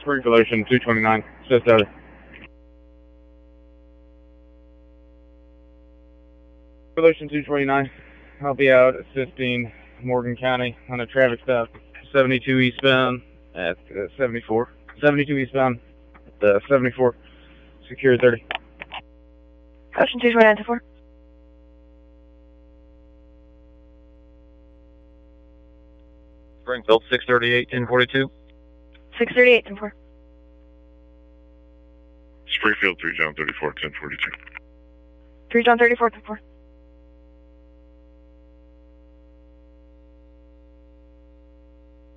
Springfield Ocean 229, assist other. Springfield Ocean 229, I'll be out assisting Morgan County on a traffic stop, 72 eastbound at 74. 72 eastbound at 74, secure 30. Ocean 229 4. Springfield 638, 1042. 638 4. Springfield 3 John 34, 1042. 3 John 34 4.